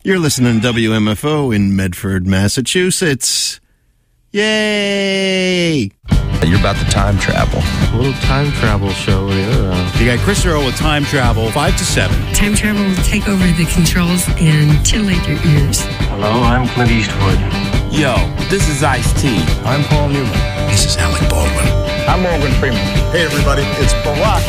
You're listening to WMFO in Medford, Massachusetts. Yay! You're about to time travel. A little time travel show. Yeah. You got Chris Earl with Time Travel, 5 to 7. Time travel will take over the controls and titillate your ears. Hello, I'm Clint Eastwood. Yo, this is Ice-T. I'm Paul Newman. This is Alec Baldwin. I'm Morgan Freeman. Hey, everybody, it's Barack.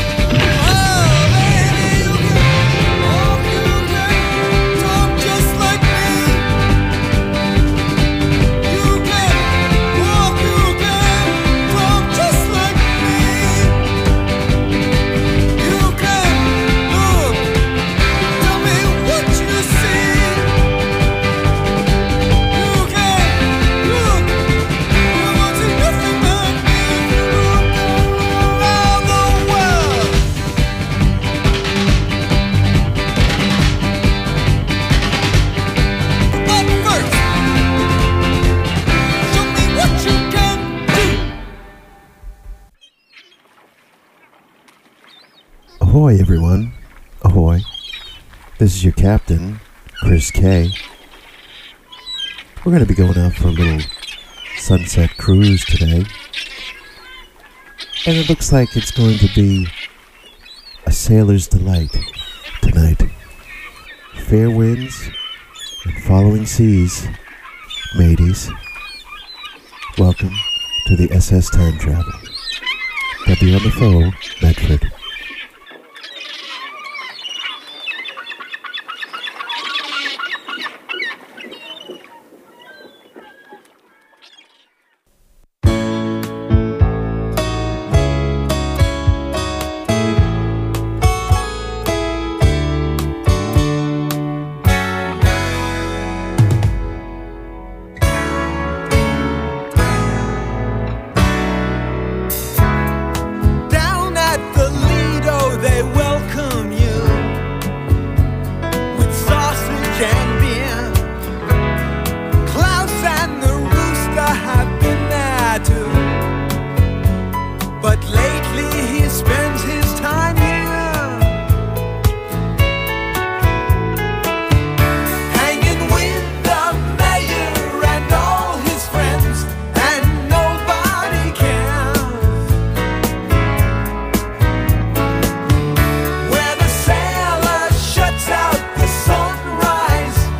Ahoy, everyone. Ahoy. This is your captain, Chris K. We're going to be going out for a little sunset cruise today. And it looks like it's going to be a sailor's delight tonight. Fair winds and following seas, mateys. Welcome to the SS Time Travel. WMFO, Medford. Sunrise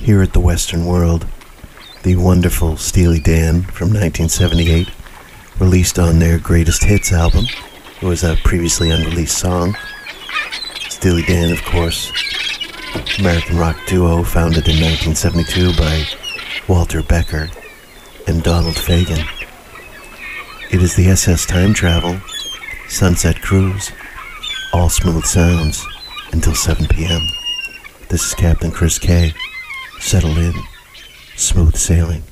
Here at the Western World, the wonderful Steely Dan from 1978, released on their Greatest Hits album. It was a previously unreleased song. Steely Dan, of course, American rock duo founded in 1972 by Walter Becker and Donald Fagen. It is the SS Time Travel, Sunset Cruise, all smooth sounds until 7 p.m. This is Captain Chris K. Settle in, smooth sailing.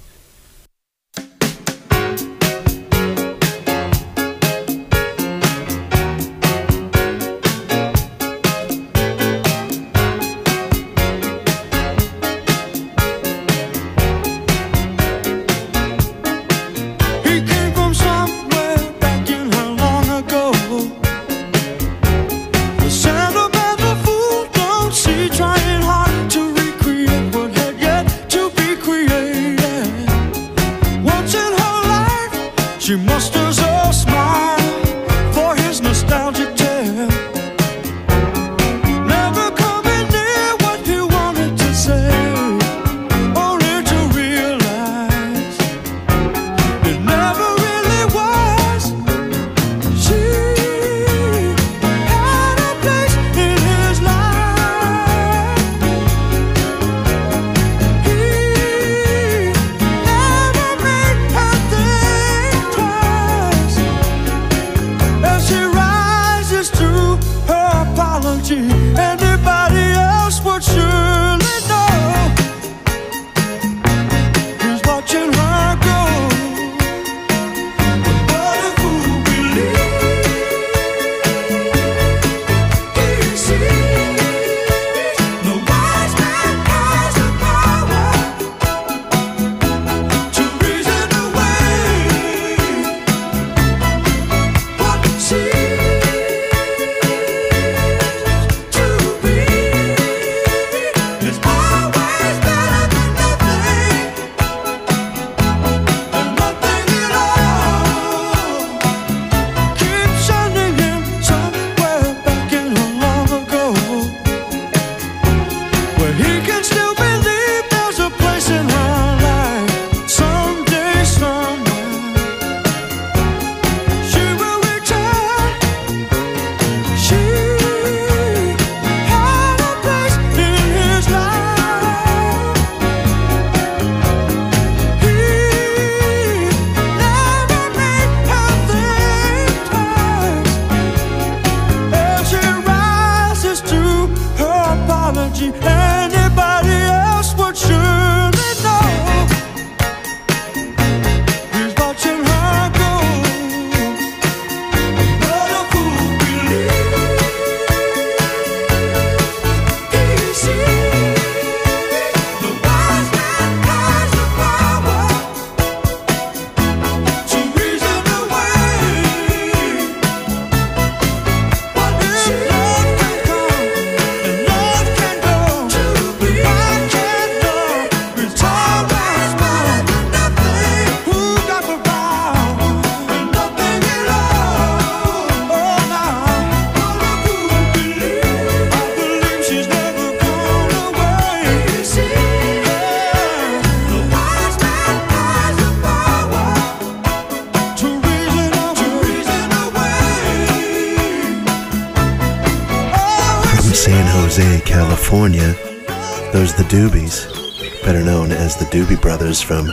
California, those the Doobies, better known as the Doobie Brothers, from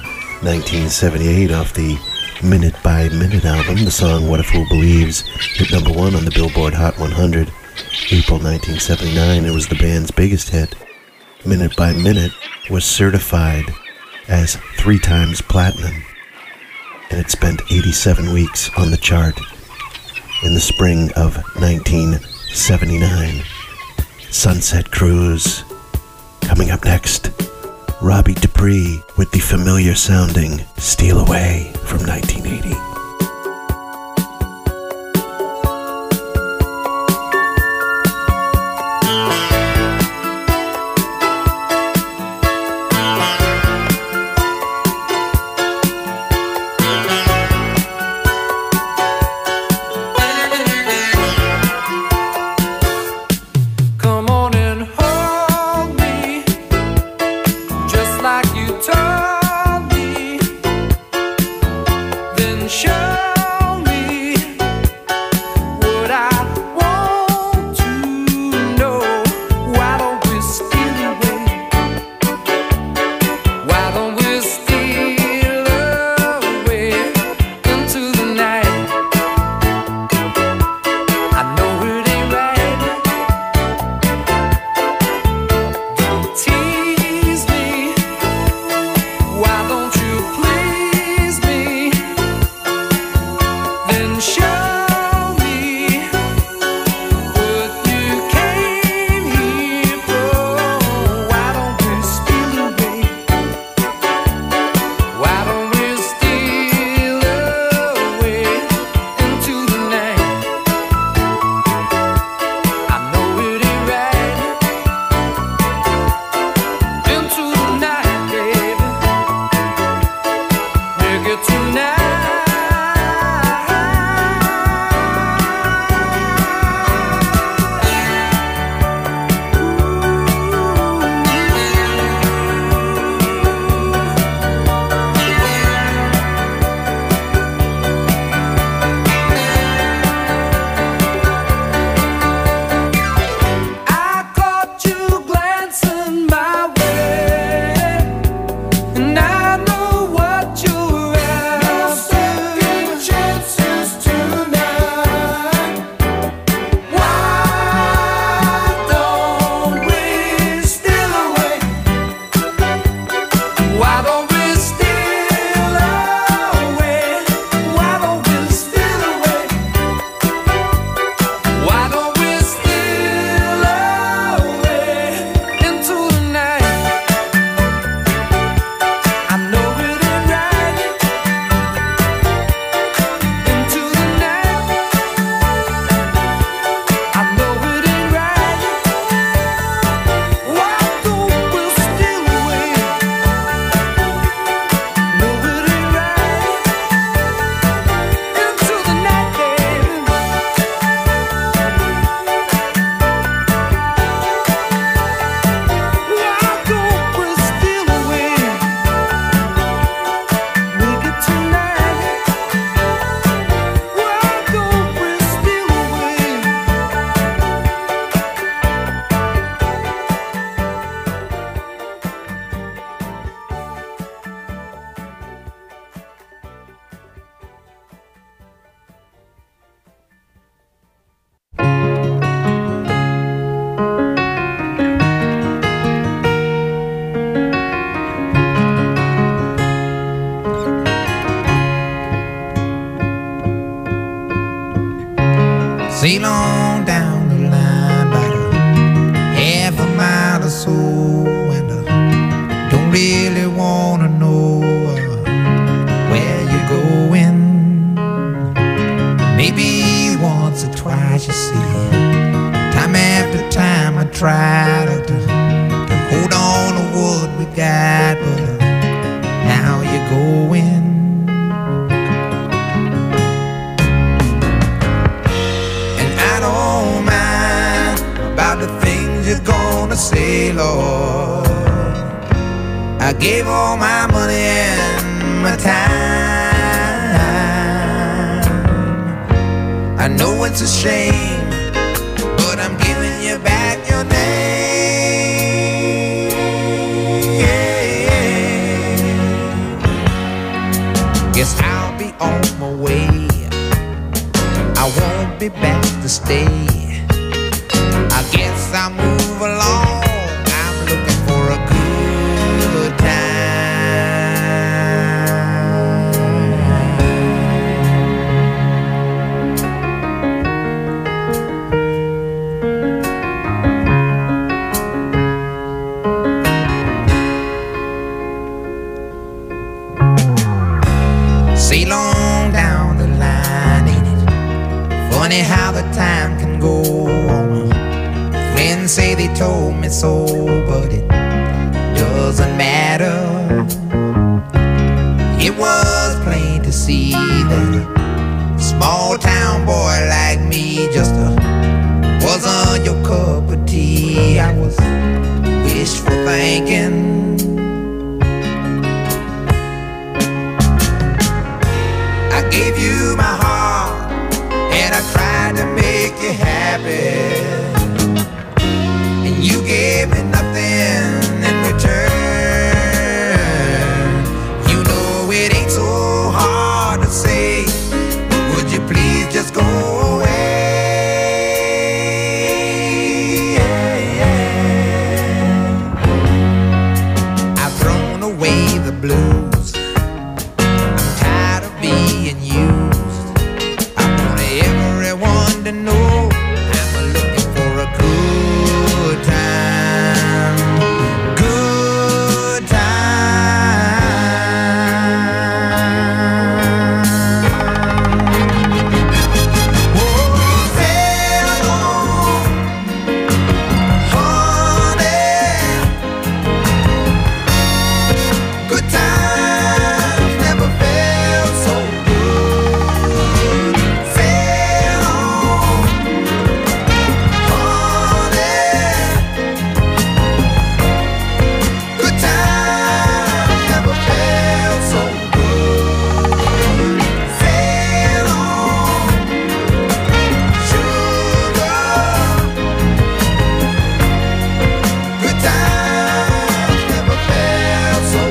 1978 off the Minute by Minute album. The song What a Fool Believes hit number 1 on the Billboard Hot 100, April 1979. It was the band's biggest hit. Minute by Minute was certified as 3 times platinum, and it spent 87 weeks on the chart. In the spring of 1979. Sunset Cruise. Coming up next, Robbie Dupree with the familiar sounding Steal Away from 1980. Come on and hold me. soul, and I don't really wanna know where you're going. Maybe once or twice, you see. Time after time I try to hold on to what we got, but now you're going. And I don't mind about the things you're gonna say, Lord. I gave all my money and my time. I know it's a shame, but I'm giving you back your name. Guess I'll be on my way. I won't be back to stay. I guess I'll move along. I'm looking for a good time. Sail on down the line, ain't it funny how the time can go on? Friends say they told me so, but it doesn't matter. It was plain to see that a small town boy like me just wasn't your cup of tea. I was wishful thinking. I gave you my heart and I tried to make you happy, and you gave me nothing in return. You know it ain't so hard to say, would you please just go away? I've thrown away the blues. I'm tired of being used. I want everyone to know I'm looking for a good time. Good time. Oh, sail on, honey. Good times never felt so good. Sail on, honey. Good times never felt so good. Sail on, sugar. Good times never felt so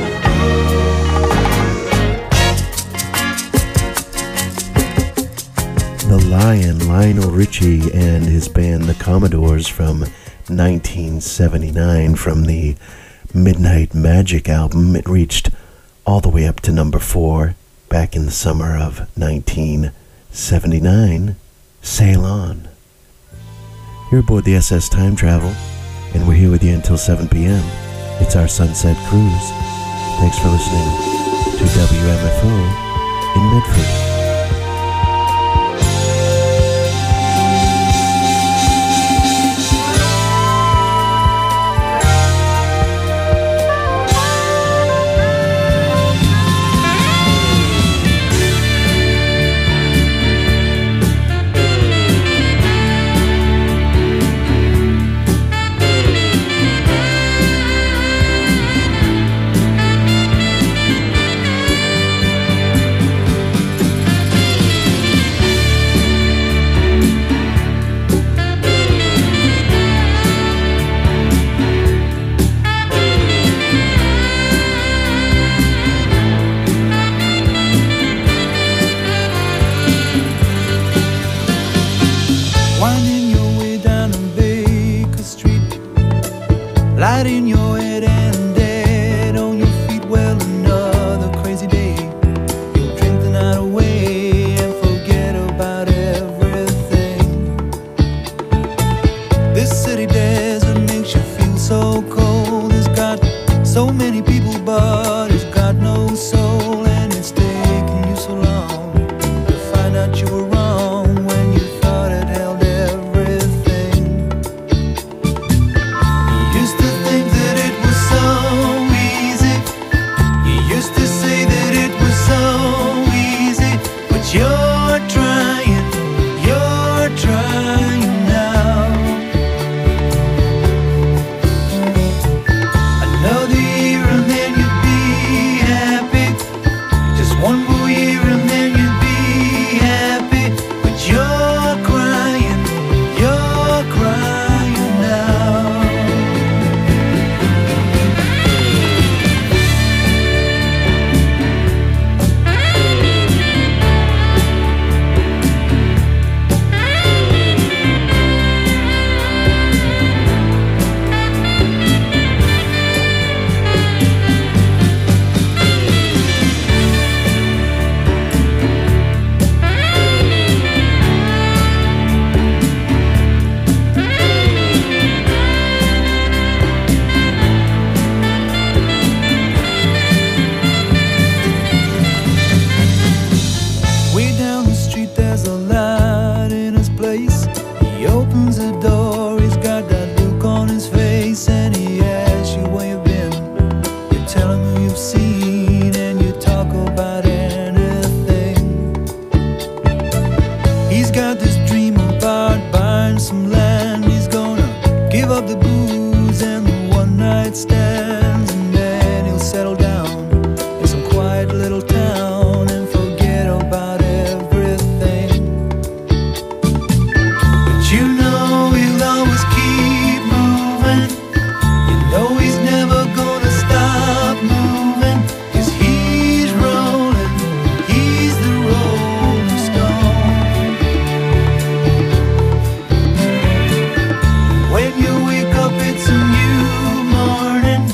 good. The Lion, Lionel Richie and his band The Commodores from 1979 from the Midnight Magic album. It reached all the way up to number 4 back in the summer of 1979. Sail On. You're aboard the SS Time Travel, and we're here with you until 7 p.m. It's our Sunset Cruise. Thanks for listening to WMFO in Medford. This city desert makes you feel so so cold. It's got so many people, but it's got no soul. And it's taken you so long to find out you were wrong when you thought it held everything. You used to think that it was so easy. You used to say that it was so easy, but you're trying now. Another year and then you'd be happy. Just one more year and then you'd be happy. But you're crying now. Way down the street there's a light in his place. He opens the door, he's got that look on his face, and he asks you where you've been. You tell him who you've seen, and you talk about anything. He's got this dream about buying some land. He's gonna give up the booze and the one night stands, and then he'll settle down in some quiet little town and forget about everything. But you know he'll always keep moving. You know he's never gonna stop moving, 'cause he's rolling, he's the rolling stone. When you wake up it's a new morning.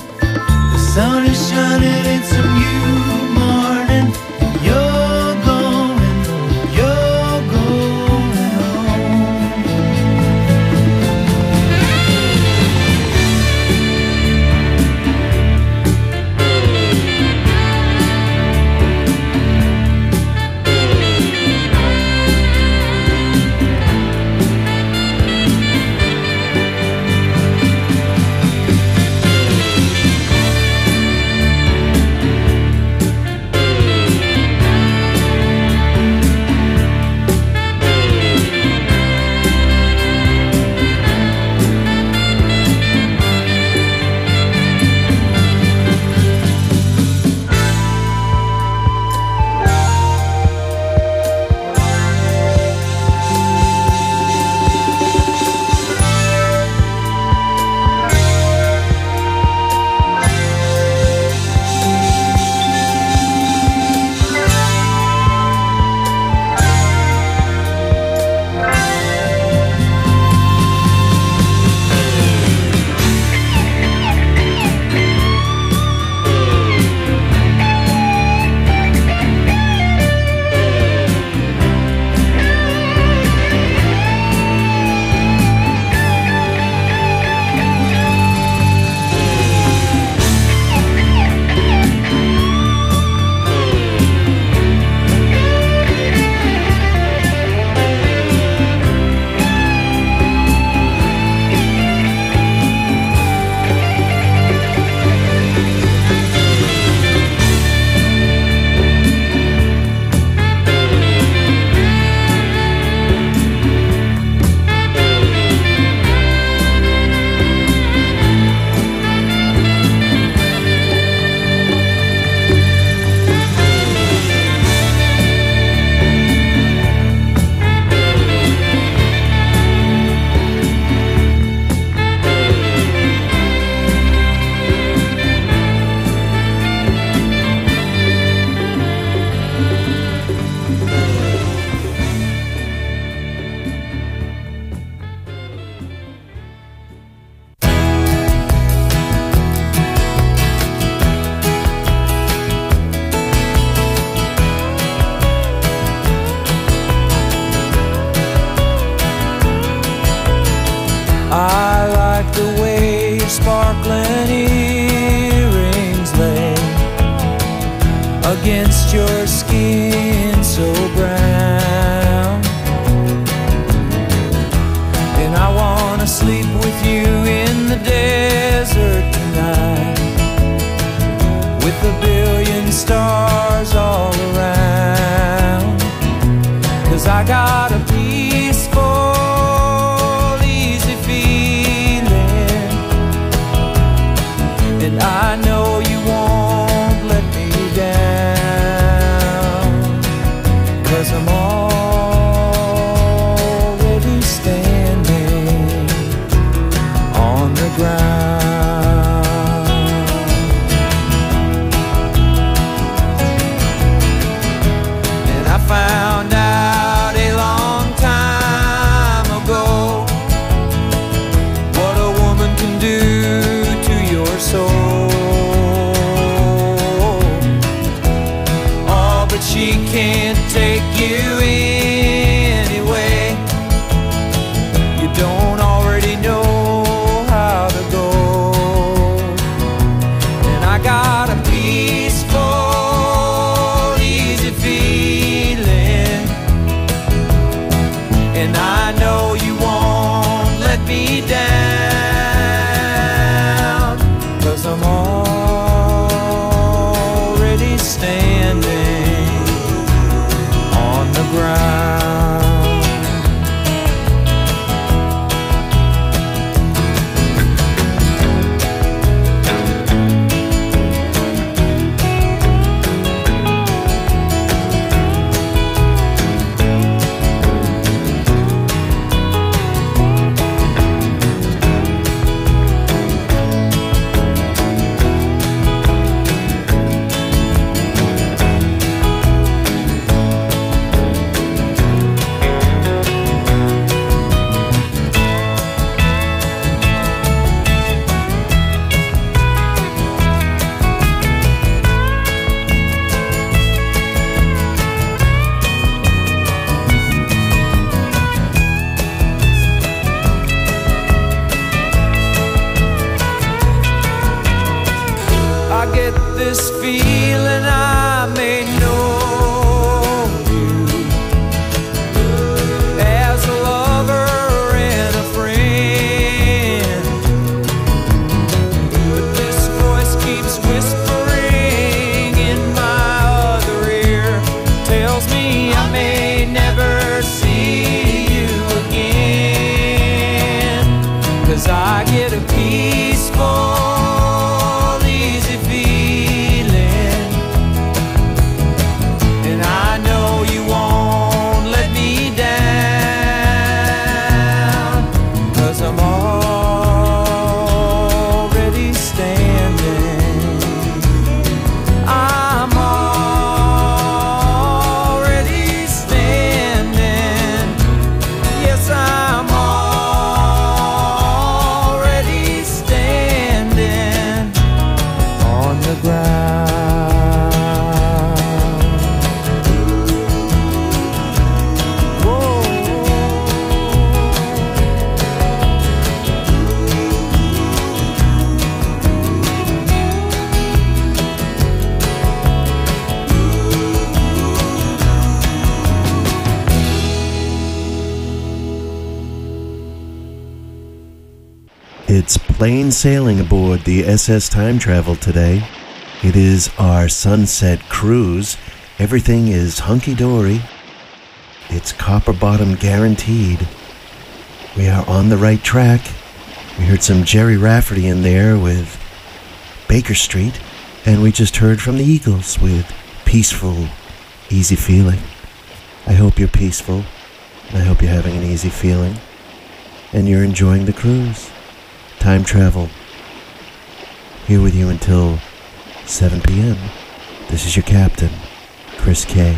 and earrings lay against your skin so brown. And I wanna sleep with you in the desert tonight, with a billion stars all around. 'Cause I got a peaceful, easy feeling, and I know you won't let me down. 'Cause I'm already standing on the ground. And I found out a long time ago what a woman can do to your soul. Oh, but she can't take you anyway. You don't already know how to go. And I got a peaceful, easy feeling, and I know you won't let me down. 'Cause I'm already standing on the ground. I get this feeling I may know you as a lover and a friend, but this voice keeps whispering in my other ear, tells me I may never see you again. 'Cause I get a peaceful, easy feeling, and I know you won't let me down. 'Cause I'm already standing. I'm already standing. Yes, I'm already standing on the ground. Whoa. It's plain sailing aboard the SS Time Travel today. It is our sunset cruise. Everything is hunky-dory. It's copper bottom guaranteed. We are on the right track. We heard some Jerry Rafferty in there with Baker Street, and we just heard from the Eagles with Peaceful, Easy Feeling. I hope you're peaceful. I hope you're having an easy feeling, and you're enjoying the cruise. Time travel. Here with you until 7 p.m. This is your captain, Chris K.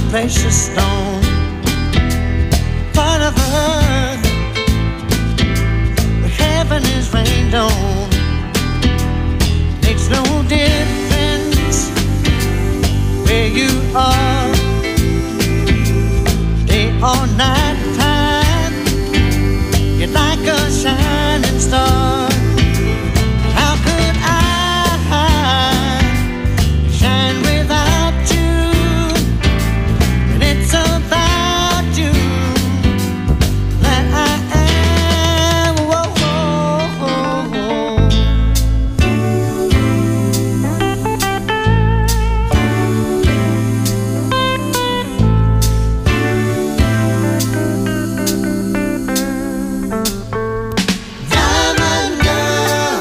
precious stone, part of earth where heaven is rained on. Makes no difference where you are, day or night time. You're like a shining star. How could I shine without you? And it's about you that I am. Whoa, whoa, whoa. Diamond girl,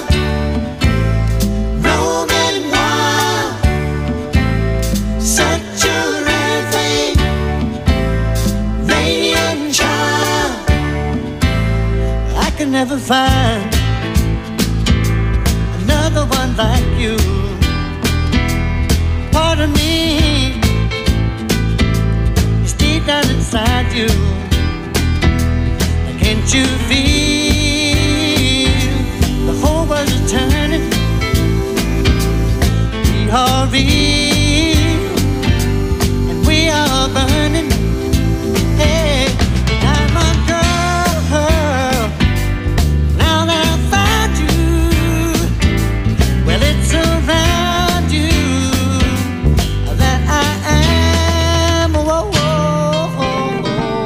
roaming wild, such a rare thing, radiant child. I can never find another one like you. Part of me is deep down inside you. Can't you feel the whole world is turning? We are real and we are burning. Hey, diamond girl, now that I found you, well, it's around you that I am. Whoa, whoa, whoa, whoa.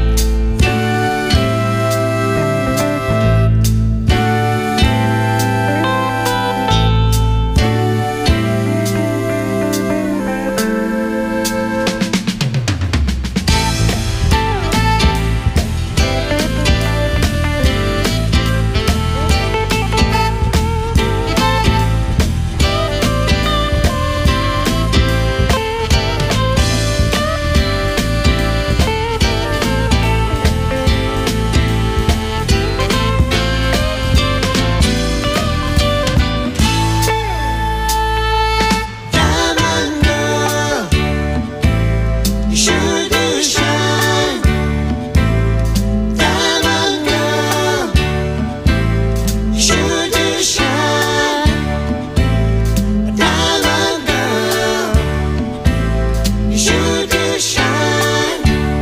Diamond girl, you sure do shine. Diamond girl, you sure do shine. Diamond girl, you sure do shine.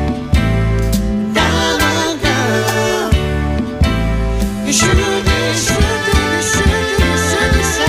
Diamond girl, you sure do, sure do, sure do, sure do shine.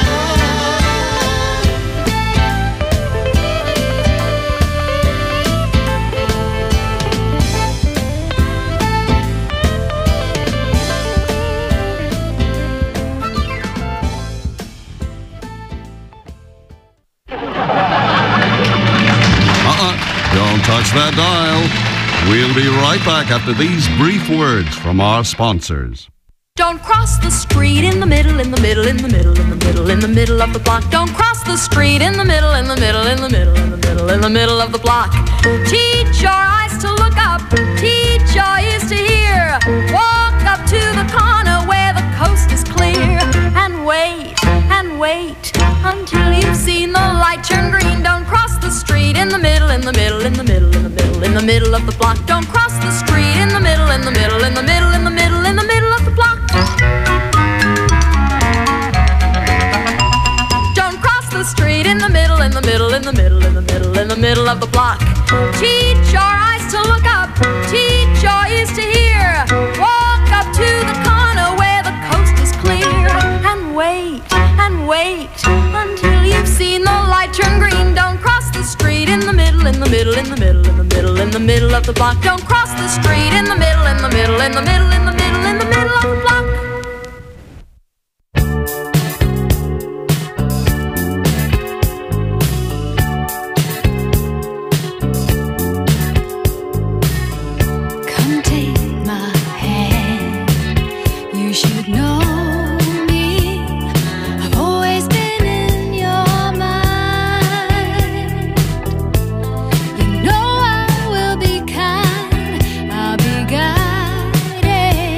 Don't touch that dial. We'll be right back after these brief words from our sponsors. Don't cross the street in the middle, in the middle, in the middle, in the middle, in the middle of the block. Don't cross the street in the middle, in the middle, in the middle, in the middle, in the middle of the block. Teach your eyes to look up, teach your ears to hear. Walk up to the corner where the coast is clear, and wait until you've seen the light turn green. Don't cross the street in the middle, in the middle, in the middle, in the middle, in the middle of the block. Don't cross the street in the middle, in the middle, in the middle, in the middle, in the middle of the block. Don't cross the street in the middle, in the middle, in the middle, in the middle, in the middle of the block. Teach your eyes to look up, teach your ears to hear. Walk up to the corner where the coast is clear, and wait until you've seen the light turn green. Don't cross the street in the middle, in the middle, in the middle, in the middle, in the middle of the block. Don't cross the street in the middle, in the middle, in the middle, in the middle, in the middle of the block. Come take my hand. You should know me. I've always been in your mind. You know I will be kind. I'll be guided.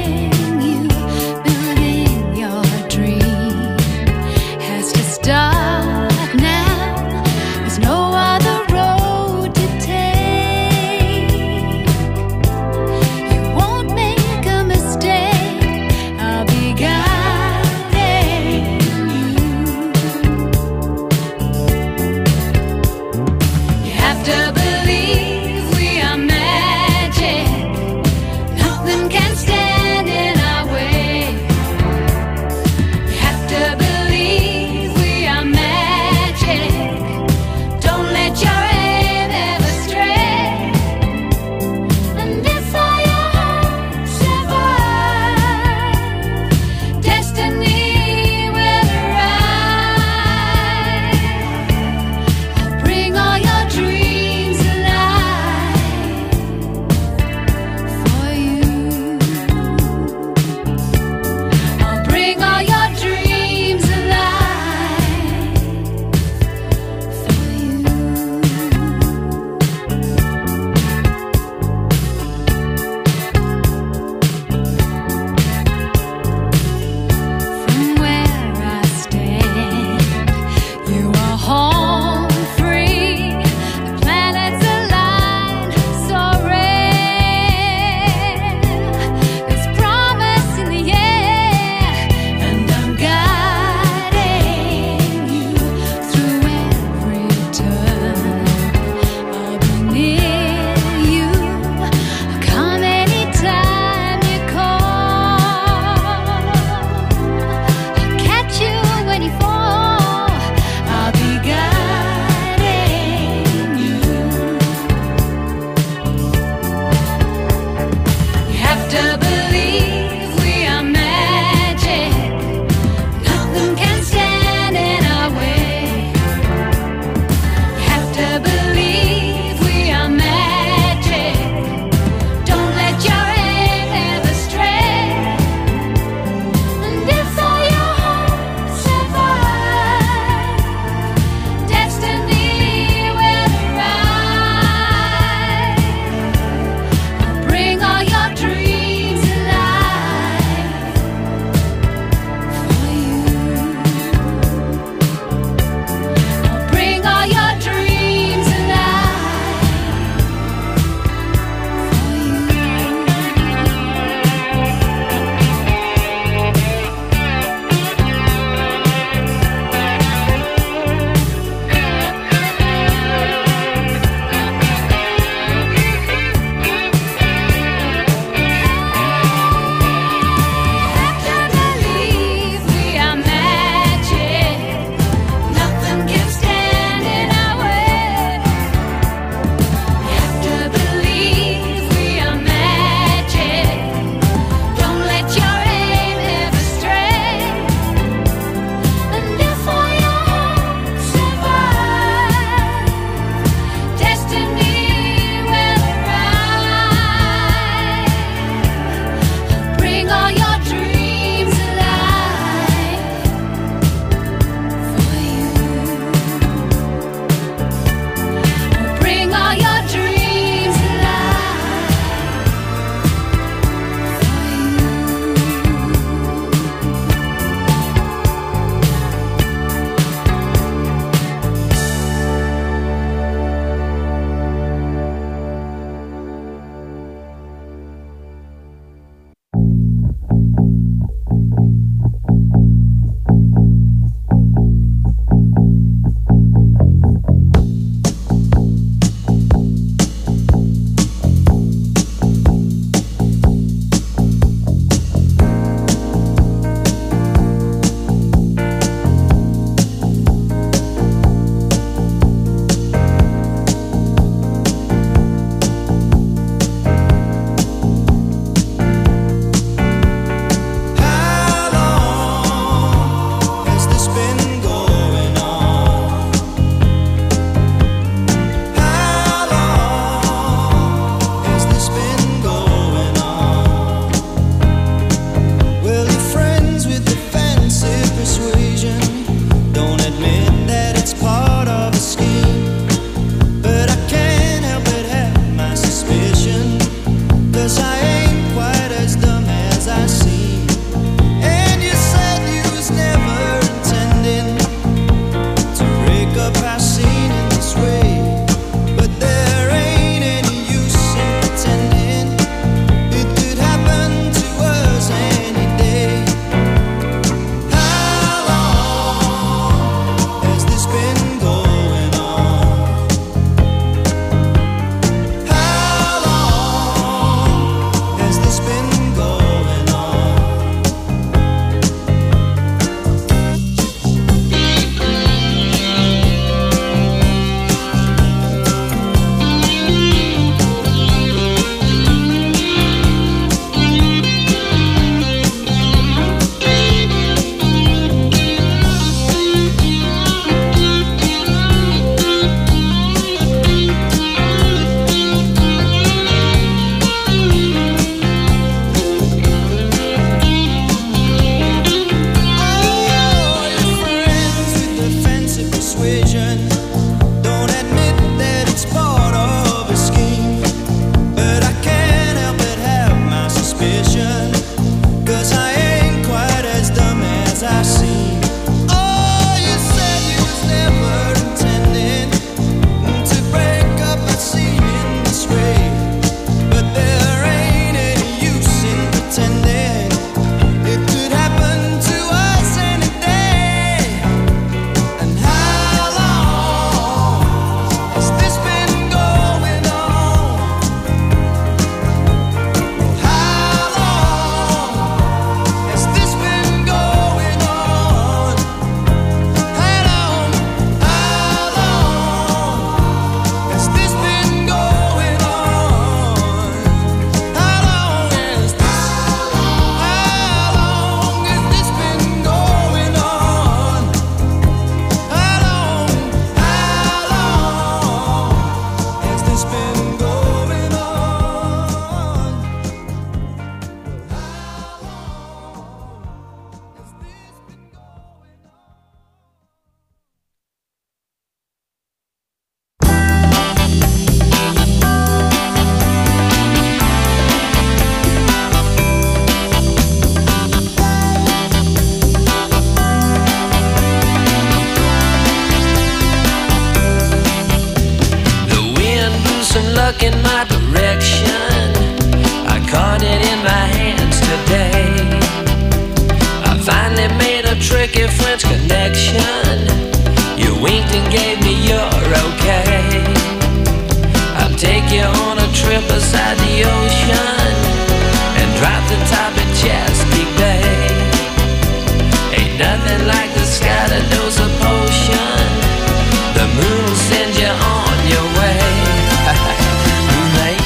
luck in my direction. I caught it in my hands today. I finally made a tricky French connection. You winked and gave me your okay. I'll take you on a trip beside the ocean and drop the top at Chesapeake Bay. Ain't nothing like the sky to dose a potion. The moon will send you on your way. Moonlight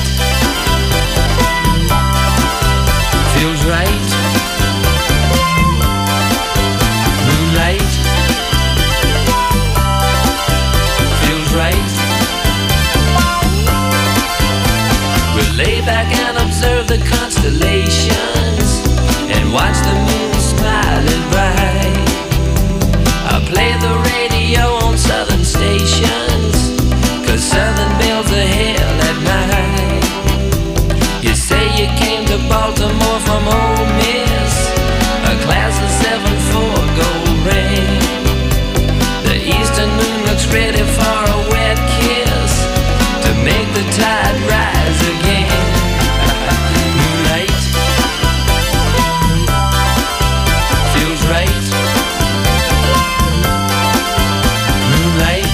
feels right. Moonlight feels right. We'll lay back and observe the constellations and watch the moon smiling bright. I'll play the radio on southern stations, 'cause southern bells are hell at night. You say you came to Baltimore from Ole Miss, a class of 7-4 gold ring. The eastern moon looks ready for a wet kiss to make the tide rise again. Moonlight feels right. Moonlight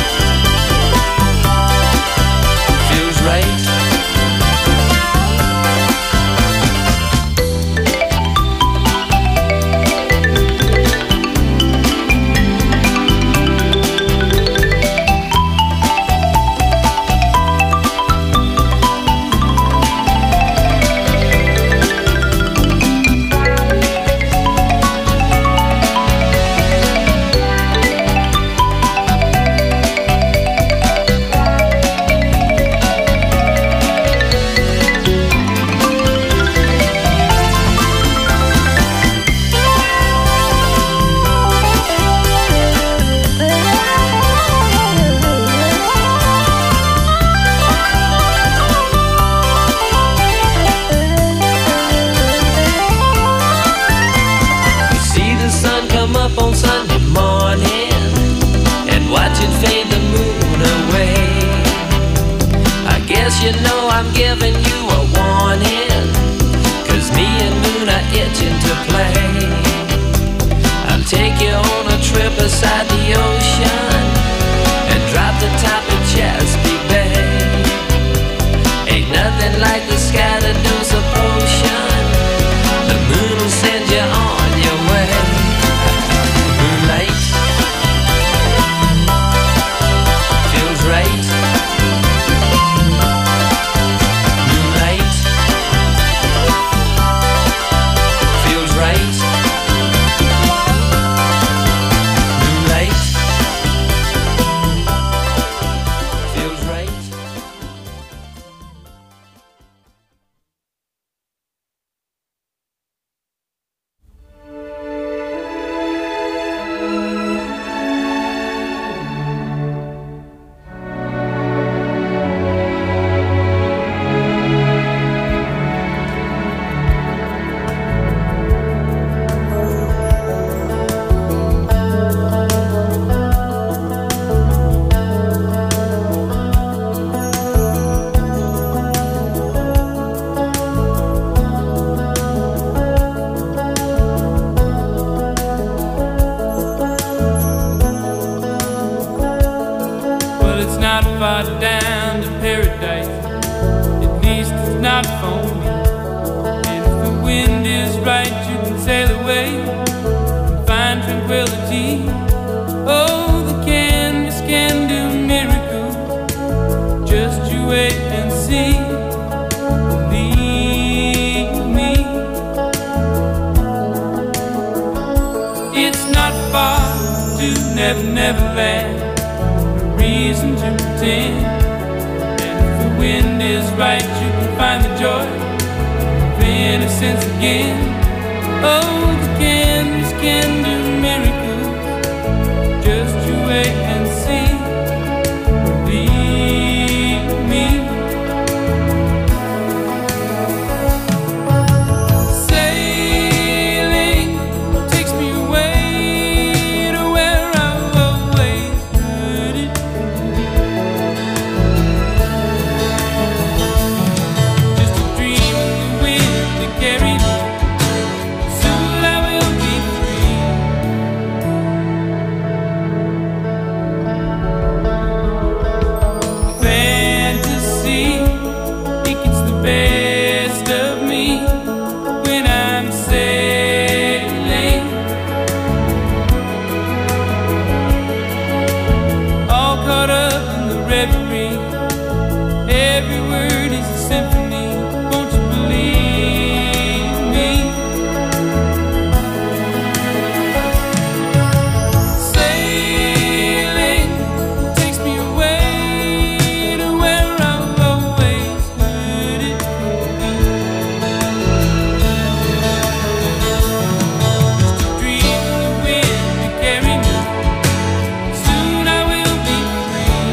feels right. On Sunday morning and watch it fade the moon away. I guess you know I'm giving you a warning, 'cause me and moon are itching to play. I'll take you on a trip beside the ocean and drop the top of Chesapeake Bay. Ain't nothing like the sky to dose a potion. The moon will send you on your way. Moonlight feels right. Moonlight feels right. Moonlight feels right. Far down to paradise, at least it's not for me. And if the wind is right, you can sail away and find tranquility. Oh, the canvas can do miracles, just you wait and see. Believe me, it's not far to Never Never Land. Reason to pretend, and if the wind is right, you can find the joy of innocence again. Oh, the canvas can do miracles, just you wait and see. Believe me. Sailing takes me away to where I've always heard it. every word is a symphony. Won't you believe me? Sailing takes me away to where I've always heard it be. Just a dream of the wind to carry me. Soon I will be free.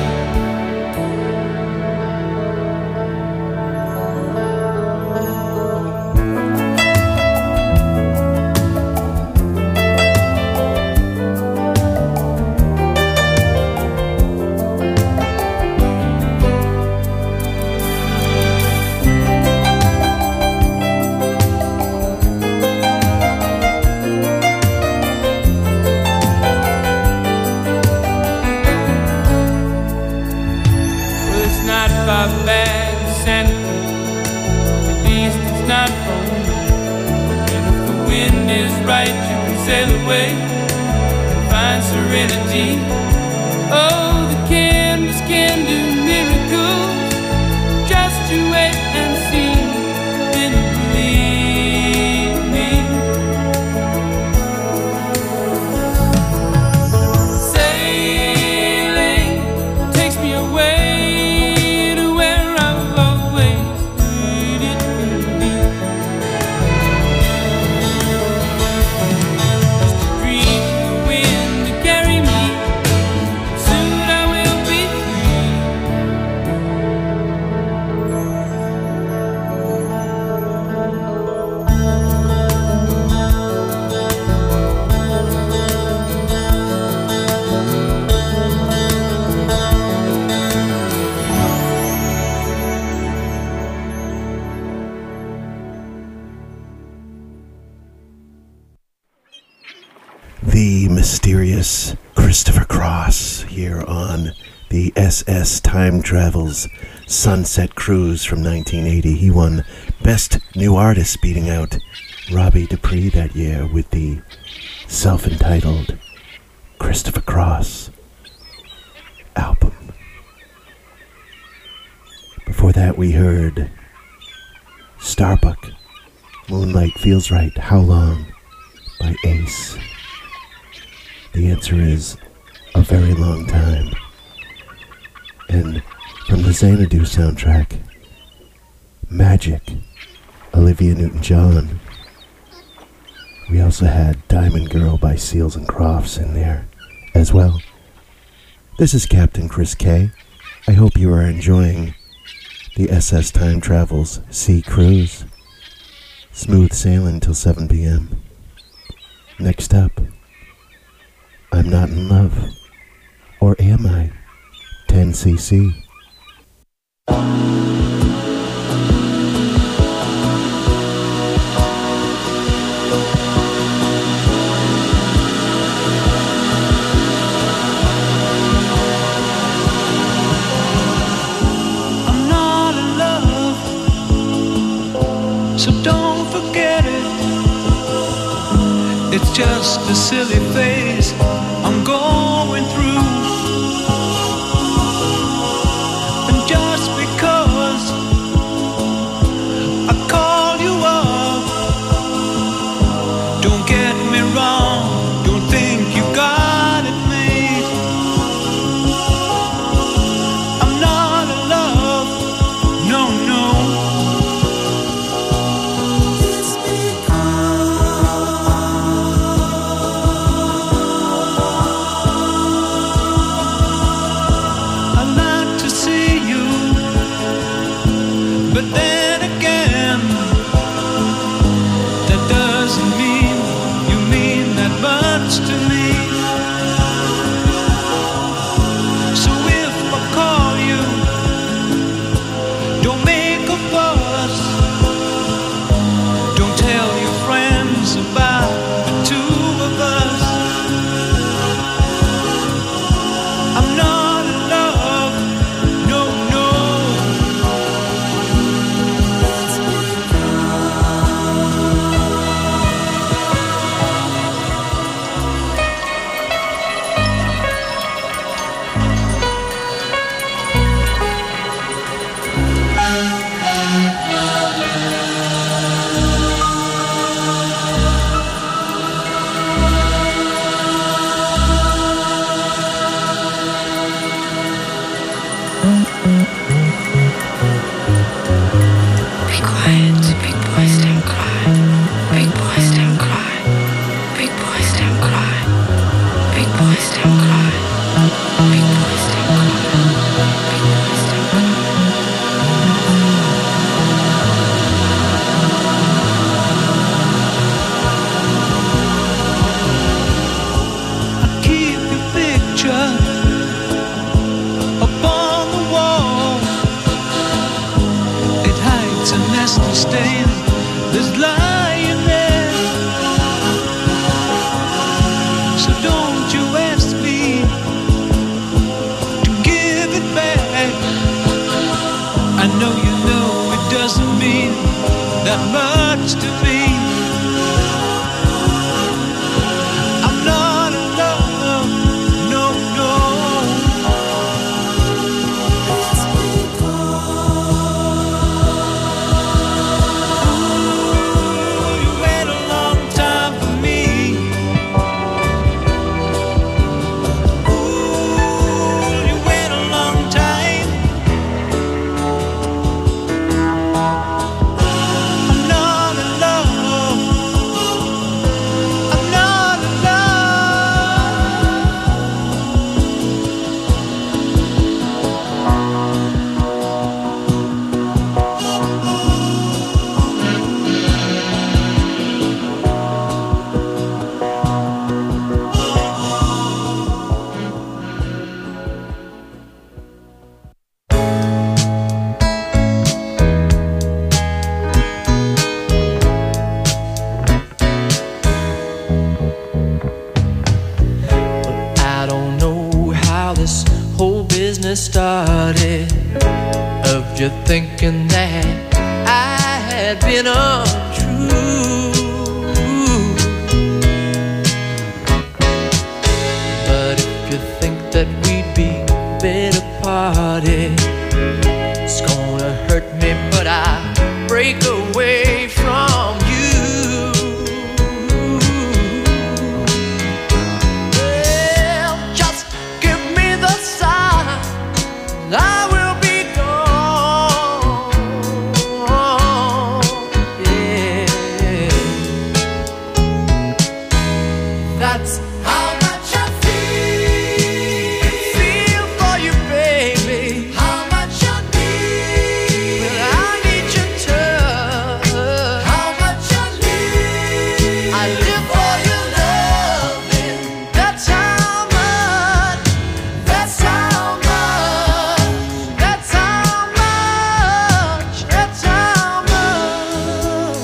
Well, it's not far back to Santa Cruz. At least it's not home. And if the wind is right, you can sail away and find serenity. Oh, the canvas can do miracles. Just you wait and see, then you believe me. Sailing takes me away to where I've always heard it be. Just a dream of the wind to carry me. Soon I will be free. The mysterious Christopher Cross here on the SS Time Travels Sunset Cruise from 1980. He won Best New Artist, beating out Robbie Dupree that year with the self-entitled Christopher Cross album. Before that we heard Starbuck, Moonlight Feels Right, How Long by Ace. The answer is a very long time. And from the Xanadu soundtrack, Magic, Olivia Newton-John. We also had Diamond Girl by Seals and Crofts in there as well. This is Captain Chris K. I hope you are enjoying the SS Time Travels Sea Cruise. Smooth sailing till 7 p.m. Next up, I'm Not in Love. Or am I? 10cc. I'm not in love, so don't forget it. It's just a silly phase I'm going through. And just because I call you up, don't get me wrong, don't think you got it made. I'm not in love, no, no. It's because misunderstand this lying there. So don't you ask me to give it back. I know you know it doesn't mean that much to me. I'm not in love, no, no. You wait a long time for me. Ooh, you wait a long time. I'm not in love. I'm not in I don't know how this whole business started, of you thinking that I had been untrue. But if you think that we'd be better parted, it's gonna hurt me, but I break away from you. Well, just give me the sign, I will be gone. Yeah, that's how much I feel for you, baby. How much I need. Well, I need your touch. How much I need. I live for your loving. That's how much. That's how much. That's how much. That's how much.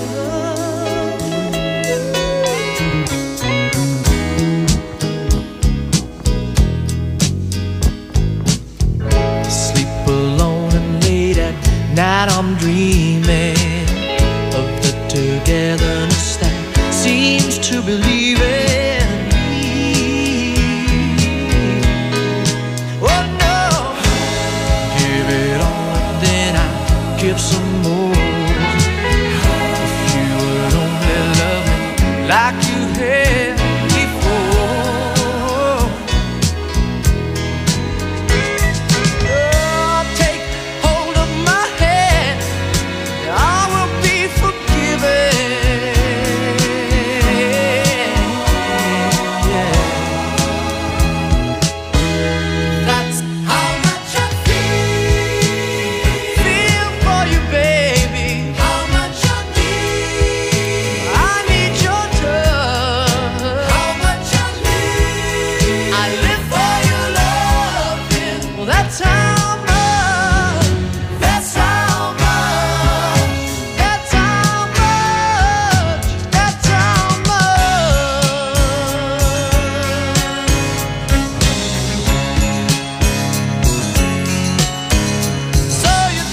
Sleep alone and late at night I'm dreaming of the togetherness that seems to believe in me. Oh no, give it all and then I give some more. If you would only love me like you had before. Oh, take hold of my hand, I will be forgiven. Yeah. That's how much I feel for you, baby. How much I need your touch. How much I need. I live for your loving. Well, that's how much. That's how much. That's how much. That's how much. So you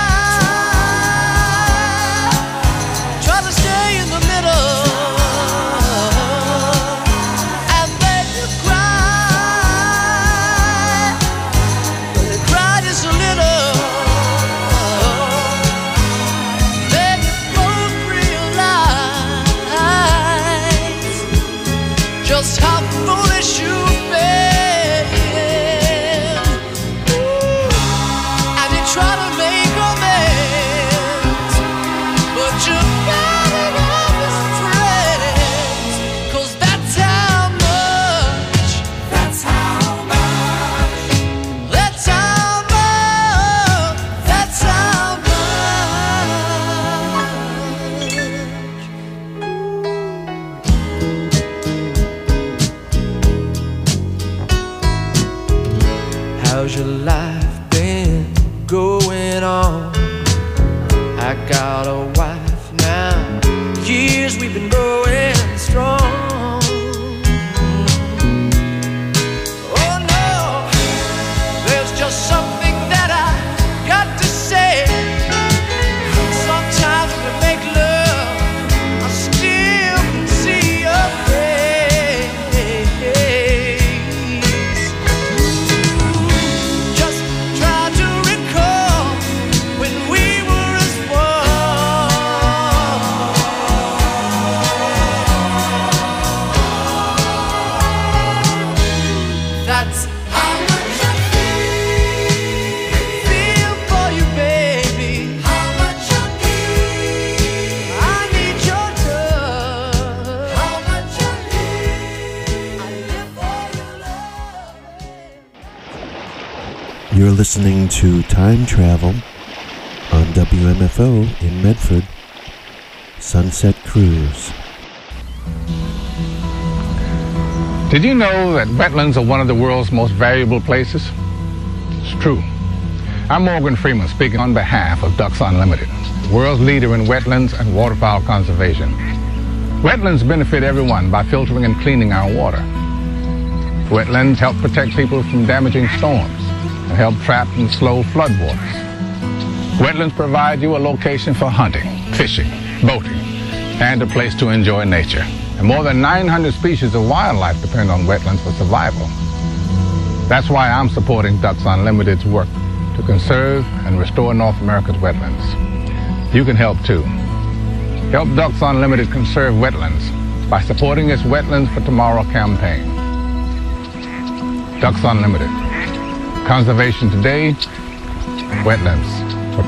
try to stay in the middle, and then you cry just a little. Then you both realize just how foolish you've been, and you try to make amends, but you got it off as friends. 'Cause that's how much. That's how much. That's how much. That's how much. How's your life been going on? I got a wife now. Years we've been going strong. Oh no, there's just something that I got to say. Sometimes when we make love, I still can see your face. Just try to recall when we were as one. That's how much I feel for you, baby. How much I need your touch. How much I live for your love. You're listening to Time Travel on WMFO in Medford, Sunset Cruise. Did you know that wetlands are one of the world's most valuable places? It's true. I'm Morgan Freeman speaking on behalf of Ducks Unlimited, the world's leader in wetlands and waterfowl conservation. Wetlands benefit everyone by filtering and cleaning our water. Wetlands help protect people from damaging storms and help trap and slow floodwaters. Wetlands provide you a location for hunting, fishing, boating, and a place to enjoy nature. And more than 900 species of wildlife depend on wetlands for survival. That's why I'm supporting Ducks Unlimited's work to conserve and restore North America's wetlands. You can help too. Help Ducks Unlimited conserve wetlands by supporting its Wetlands for Tomorrow campaign. Ducks Unlimited. Conservation today, wetlands